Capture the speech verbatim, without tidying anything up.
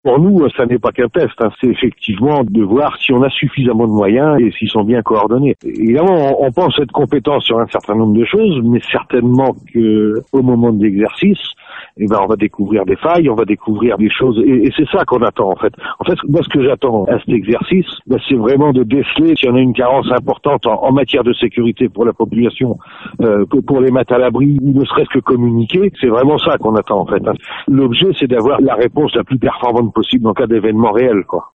Pour nous, ça n'est pas qu'un test, hein. C'est effectivement de voir si on a suffisamment de moyens et s'ils sont bien coordonnés. Évidemment, on pense être compétent sur un certain nombre de choses, mais certainement que au moment de l'exercice, eh ben, on va découvrir des failles, on va découvrir des choses, et, et c'est ça qu'on attend en fait. En fait, moi, ce que j'attends à cet exercice, ben, c'est vraiment de déceler si on a une carence importante en, en matière de sécurité pour la population, euh, pour les mettre à l'abri, ou ne serait-ce que communiquer. C'est vraiment ça qu'on attend en fait. L'objet, c'est d'avoir la réponse la plus performante possible en cas d'événement réel, quoi.